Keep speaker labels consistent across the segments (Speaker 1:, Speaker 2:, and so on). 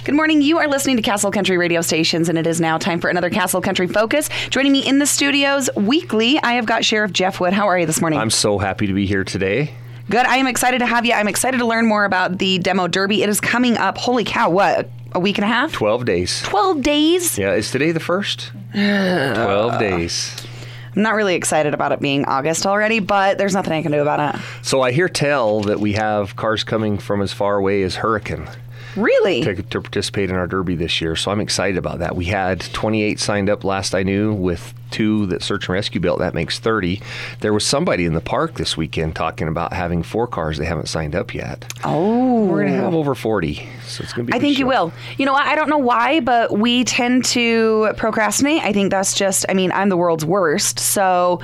Speaker 1: Good morning. You are listening to Castle Country Radio Stations, and it is now time for another Castle Country Focus. Joining me in the studios weekly, I have got Sheriff Jeff Wood. How are you this morning?
Speaker 2: I'm so happy to be here today.
Speaker 1: Good. I am excited to have you. I'm excited to learn more about the Demo Derby. It is coming up. Holy cow, what? A week and a half?
Speaker 2: 12 days.
Speaker 1: 12 days?
Speaker 2: Yeah, is today the 1st? 12 days.
Speaker 1: I'm not really excited about it being August already, but there's nothing I can do about it.
Speaker 2: So I hear tell that we have cars coming from as far away as Hurricane.
Speaker 1: Really?
Speaker 2: To participate in our Derby this year, so I'm excited about that. We had 28 signed up last I knew, with 2 that Search and Rescue built. That makes 30. There was somebody in the park this weekend talking about having 4 cars they haven't signed up yet.
Speaker 1: Oh.
Speaker 2: We're going to have over 40, so it's going to be
Speaker 1: I think you will. You know what? I don't know why, but we tend to procrastinate. I think that's just, I'm the world's worst, so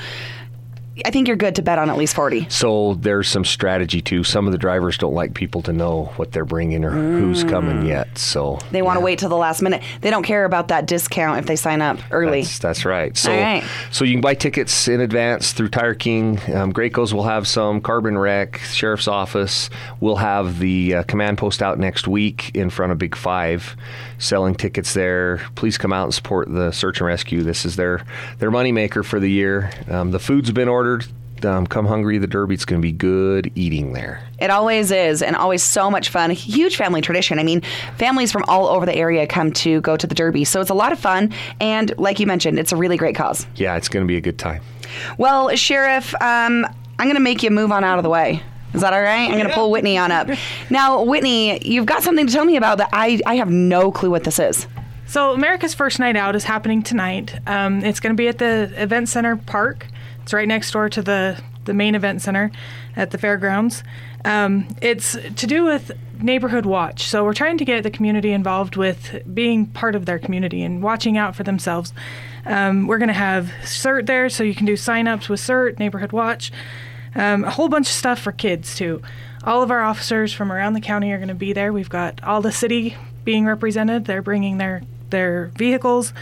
Speaker 1: I think you're good to bet on at least 40.
Speaker 2: So there's some strategy too. Some of the drivers don't like people to know what they're bringing or who's coming yet. So
Speaker 1: they want to wait till the last minute. They don't care about that discount if they sign up early.
Speaker 2: That's right. So,
Speaker 1: all right.
Speaker 2: So you can buy tickets in advance through Tire King. Graco's will have some. Carbon Rec, Sheriff's Office. We'll have the command post out next week in front of Big 5, selling tickets there. Please come out and support the Search and Rescue. This is their moneymaker for the year. The food's been ordered. Come hungry, the Derby. It's going to be good eating there.
Speaker 1: It always is, and always so much fun. A huge family tradition. Families from all over the area come to go to the Derby, so it's a lot of fun. And like you mentioned, it's a really great cause.
Speaker 2: Yeah, it's going to be a good time.
Speaker 1: Well, Sheriff, I'm going to make you move on out of the way. Is that all right? I'm going to pull Whitney on up. Now, Whitney, you've got something to tell me about that I have no clue what this is.
Speaker 3: So America's First Night Out is happening tonight. It's going to be at the Event Center Park. It's right next door to the main event center at the fairgrounds. It's to do with Neighborhood Watch. So we're trying to get the community involved with being part of their community and watching out for themselves. We're going to have CERT there, so you can do sign-ups with CERT, Neighborhood Watch. A whole bunch of stuff for kids, too. All of our officers from around the county are going to be there. We've got all the city being represented. They're bringing their vehicles.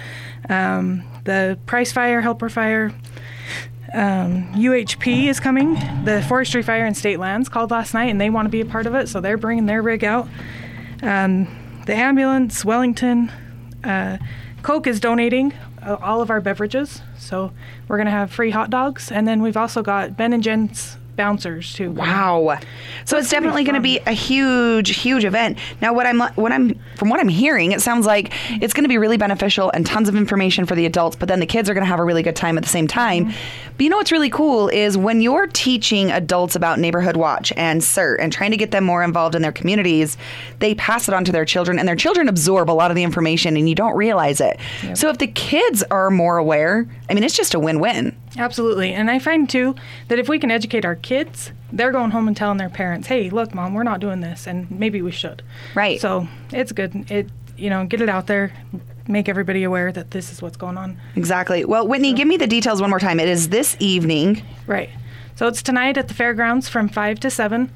Speaker 3: The Price Fire, Helper Fire, UHP is coming. The Forestry Fire and State Lands called last night, and they want to be a part of it, so they're bringing their rig out. The ambulance, Wellington, Coke is donating all of our beverages, so we're going to have free hot dogs, and then we've also got Ben and Jen's bouncers too.
Speaker 1: Wow. So it's definitely going to be a huge event. Now from what I'm hearing, it sounds like it's going to be really beneficial and tons of information for the adults, but then the kids are going to have a really good time at the same time. Mm-hmm. But you know what's really cool is when you're teaching adults about Neighborhood Watch and CERT and trying to get them more involved in their communities, they pass it on to their children, and their children absorb a lot of the information and you don't realize it. Yep. So if the kids are more aware, it's just a win-win.
Speaker 3: Absolutely. And I find, too, that if we can educate our kids, they're going home and telling their parents, hey, look, Mom, we're not doing this, and maybe we should.
Speaker 1: Right.
Speaker 3: So it's good. Get it out there, make everybody aware that this is what's going on.
Speaker 1: Exactly. Well, Whitney, give me the details one more time. It is this evening.
Speaker 3: Right. So it's tonight at the fairgrounds from 5 to 7.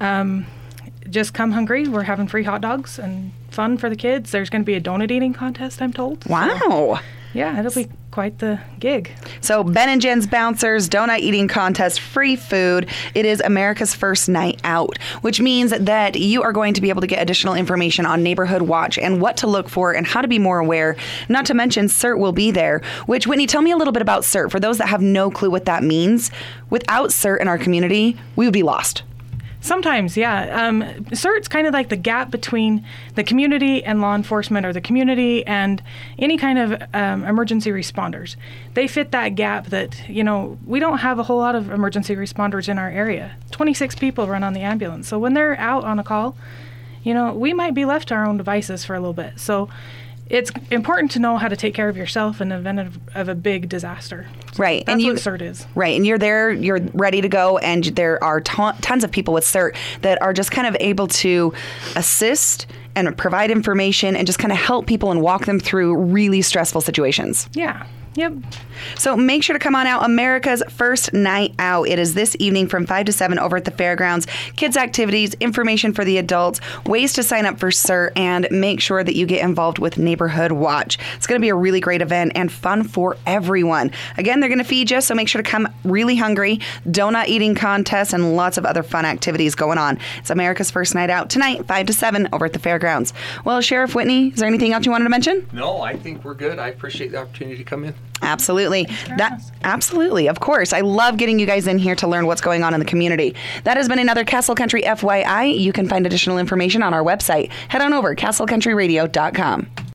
Speaker 3: Just come hungry. We're having free hot dogs and fun for the kids. There's going to be a donut eating contest, I'm told.
Speaker 1: Wow.
Speaker 3: So, yeah, it'll be quite the gig.
Speaker 1: So Ben and Jen's Bouncers, donut eating contest, free food. It is America's First Night Out, which means that you are going to be able to get additional information on Neighborhood Watch and what to look for and how to be more aware. Not to mention CERT will be there, which, Whitney, tell me a little bit about CERT. For those that have no clue what that means, without CERT in our community, we would be lost.
Speaker 3: Sometimes, yeah. CERT's kind of like the gap between the community and law enforcement, or the community and any kind of emergency responders. They fit that gap that, we don't have a whole lot of emergency responders in our area. 26 people run on the ambulance. So when they're out on a call, we might be left to our own devices for a little bit. So it's important to know how to take care of yourself in the event of a big disaster.
Speaker 1: Right.
Speaker 3: That's what CERT is.
Speaker 1: Right. And you're there, you're ready to go, and there are tons of people with CERT that are just kind of able to assist and provide information and just kind of help people and walk them through really stressful situations.
Speaker 3: Yeah. Yep.
Speaker 1: So make sure to come on out. America's First Night Out. It is this evening from 5 to 7 over at the fairgrounds. Kids activities, information for the adults, ways to sign up for CERT, and make sure that you get involved with Neighborhood Watch. It's going to be a really great event and fun for everyone. Again, they're going to feed you, so make sure to come really hungry. Donut eating contests and lots of other fun activities going on. It's America's First Night Out tonight, 5 to 7 over at the fairgrounds. Well, Sheriff Whitney, is there anything else you wanted to mention?
Speaker 2: No, I think we're good. I appreciate the opportunity to come in.
Speaker 1: Absolutely. Absolutely. Of course. I love getting you guys in here to learn what's going on in the community. That has been another Castle Country FYI. You can find additional information on our website. Head on over, castlecountryradio.com.